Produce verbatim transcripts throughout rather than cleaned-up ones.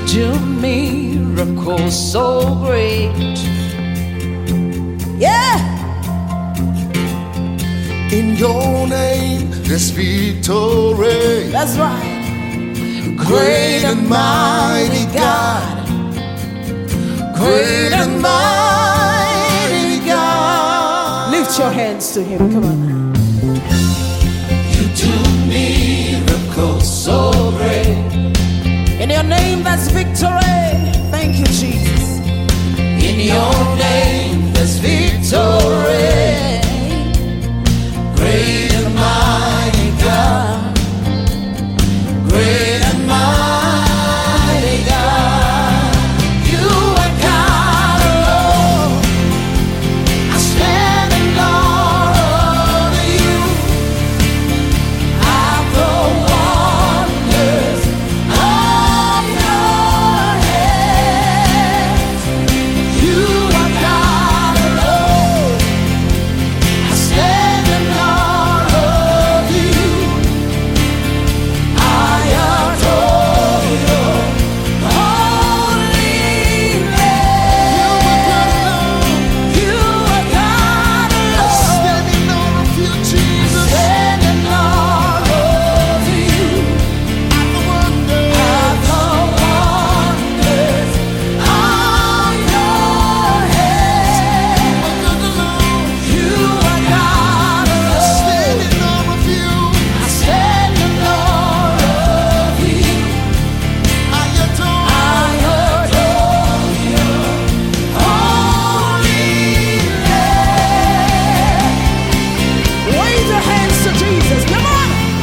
do miracles so great. Yeah. In your name there's victory. That's right. Great and mighty God. Great and mighty God. Lift your hands to him. Come on. You do miracles so great. In your name there's victory. Thank you, Jesus. In your name there's victory. Great and mighty God. Great and mighty God. You are God alone. I stand in awe of you. Of the wonders of your hands. You are God alone. I stand in awe of you. I adore your holy name. You are God alone. I'm standing on of you, Jesus. Standing on of you. At the wonders, at the wonders of your hands. You are God alone. I'm standing on of you. I stand in awe of you. I adore, I adore your holy name. Raise your hands to Jesus. Come on.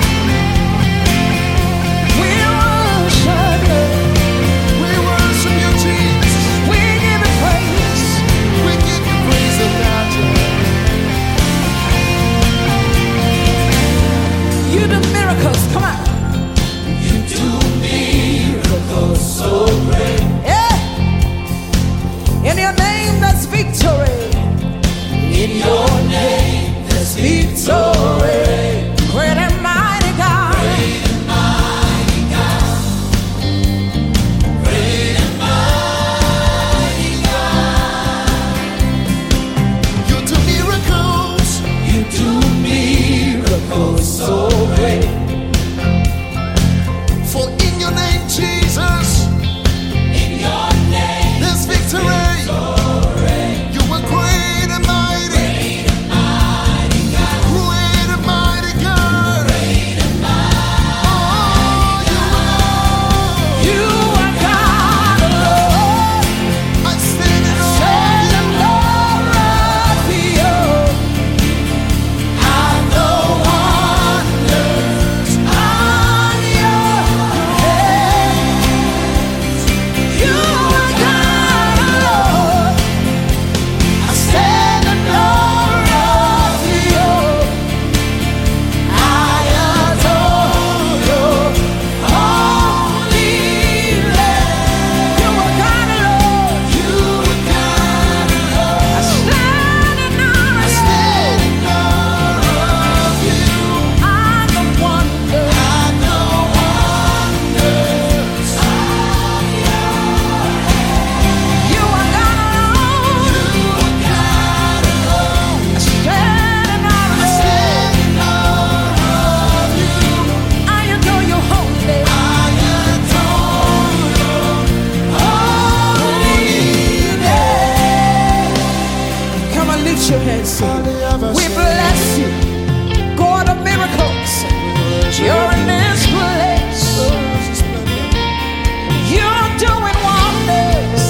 We worship you. We worship you, Jesus. We give you praise. We give you praise, oh God. You do miracles. Come on. You do miracles so great. Yeah. In your name there's victory. In your name there's victory. Great and mighty God. Great and mighty God. Great and mighty God. You do miracles. You do miracles so great. For in your name, Jesus, in your name there's victory. You are great and mighty. Great and mighty God. Great and mighty God. Great and mighty. Oh, you are. You are God alone. I stand in awe of you. I know wonders of your hands. You are God alone. I stand in awe of you. I adore your holy name. You are God alone. You are God alone. I stand in awe I of stand you. in awe of you. I'm the wonder. I know wonders of your hands. You are God alone. You are God alone. I stand in awe I of stand in awe of you. you. I adore your holy name. I adore your holy name. Come on, lift your hands. We bless you, God of miracles. You're in this place. You're doing wonders.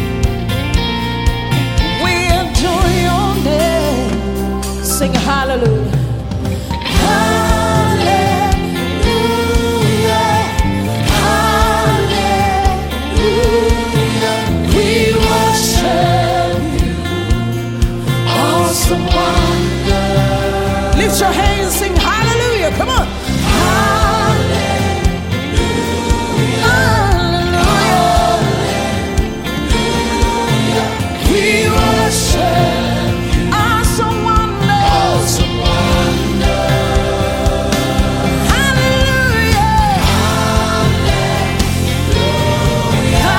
We adore your name. Sing hallelujah. Hallelujah. Hallelujah. We worship you. Awesome wonder. Lift your hands, sing hallelujah. Come on. Hallelujah. We worship you. Awesome wonder. Awesome wonder. Hallelujah. Hallelujah.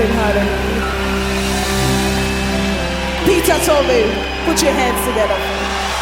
it. Hallelujah. Peter told me, put your hands together.